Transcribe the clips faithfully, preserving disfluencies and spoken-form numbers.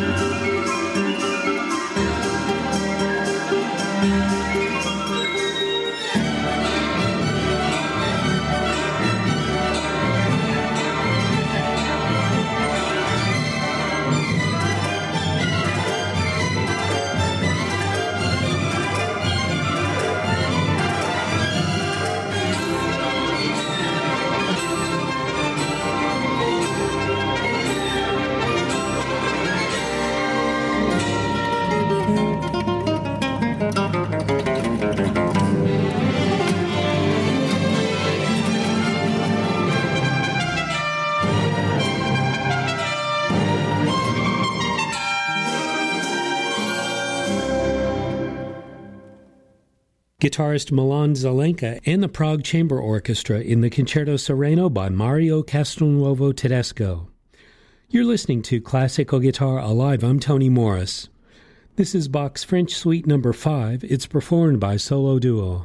Guitarist Milan Zelenka and the Prague Chamber Orchestra in the Concerto Sereno by Mario Castelnuovo Tedesco. You're listening to Classical Guitar Alive. I'm Tony Morris. This is Bach's French Suite number five. It's performed by Solo Duo.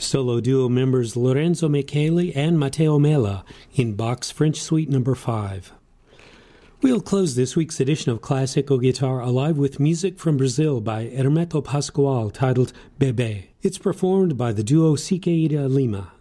solo duo members Lorenzo Micheli and Matteo Mela in Bach's French Suite number five. We'll close this week's edition of Classical Guitar Alive with music from Brazil by Hermeto Pascoal titled Bebê. It's performed by the duo Siqueira Lima.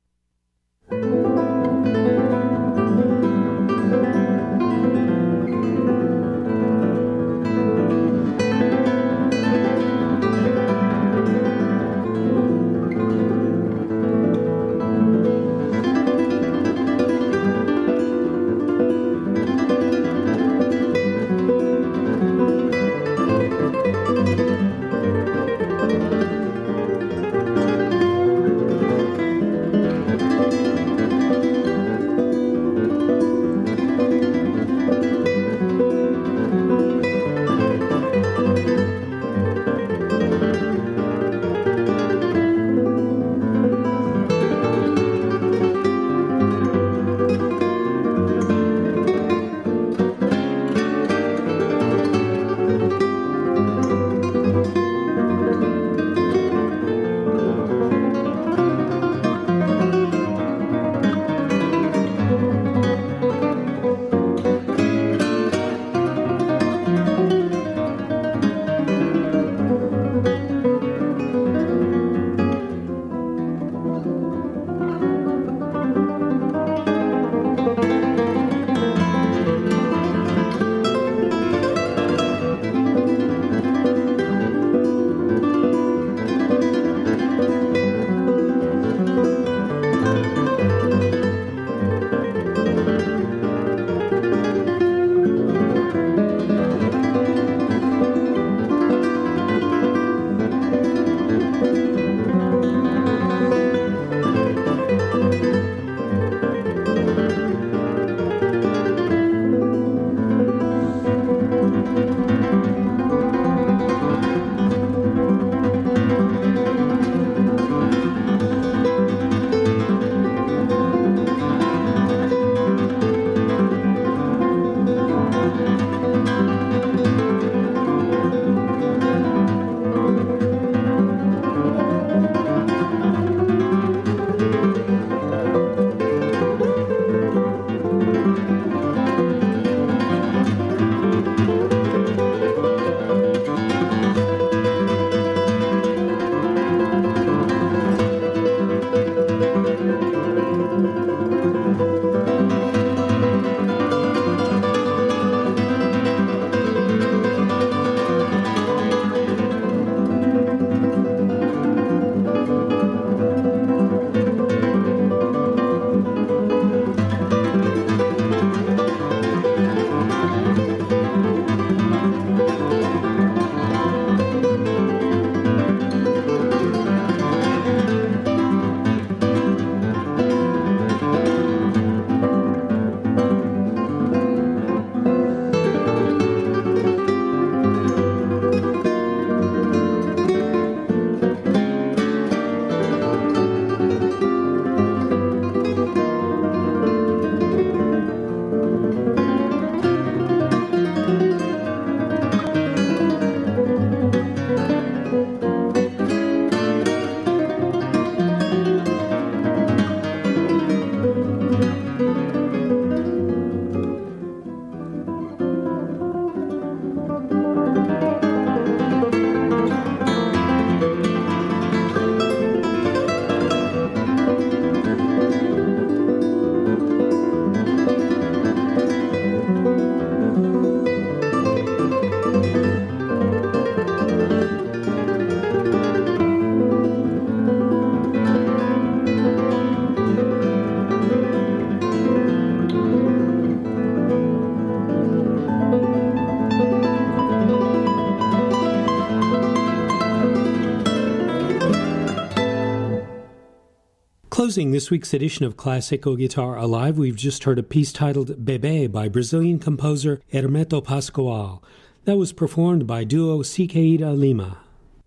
Closing this week's edition of Classical Guitar Alive, we've just heard a piece titled Bebê by Brazilian composer Hermeto Pascoal. That was performed by duo Siqueira Lima.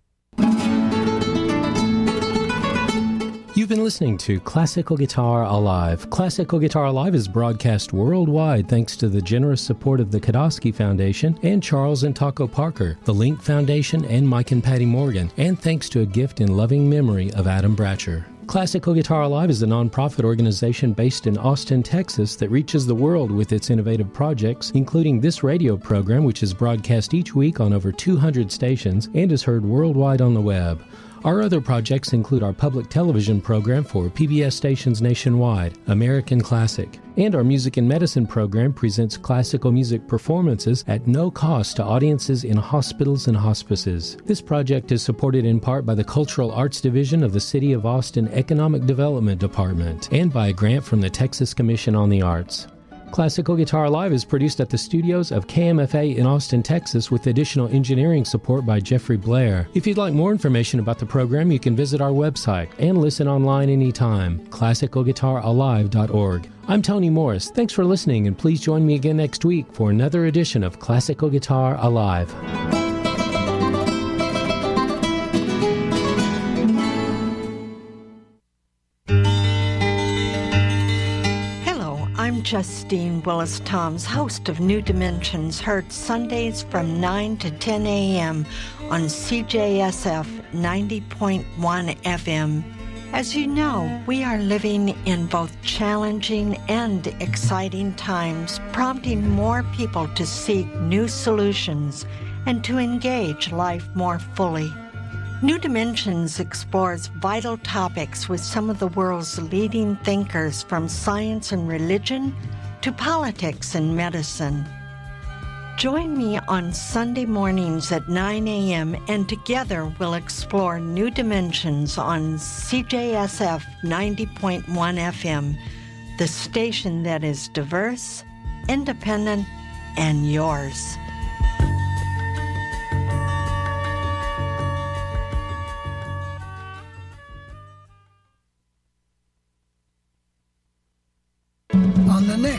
You've been listening to Classical Guitar Alive. Classical Guitar Alive is broadcast worldwide thanks to the generous support of the Kodosky Foundation and Charles and Taco Parker, the Link Foundation, and Mike and Patty Morgan, and thanks to a gift in loving memory of Adam Bratcher. Classical Guitar Alive is a nonprofit organization based in Austin, Texas that reaches the world with its innovative projects, including this radio program, which is broadcast each week on over two hundred stations and is heard worldwide on the web. Our other projects include our public television program for P B S stations nationwide, American Classic, and our Music and Medicine program presents classical music performances at no cost to audiences in hospitals and hospices. This project is supported in part by the Cultural Arts Division of the City of Austin Economic Development Department and by a grant from the Texas Commission on the Arts. Classical Guitar Live is produced at the studios of K M F A in Austin, Texas, with additional engineering support by Jeffrey Blair. If you'd like more information about the program, you can visit our website and listen online anytime, classical guitar alive dot org. I'm Tony Morris. Thanks for listening, and please join me again next week for another edition of Classical Guitar Alive. I'm Justine Willis-Toms, host of New Dimensions, heard Sundays from nine to ten a.m. on C J S F ninety point one F M. As you know, we are living in both challenging and exciting times, prompting more people to seek new solutions and to engage life more fully. New Dimensions explores vital topics with some of the world's leading thinkers, from science and religion to politics and medicine. Join me on Sunday mornings at nine a.m. and together we'll explore New Dimensions on C J S F ninety point one F M, the station that is diverse, independent, and yours.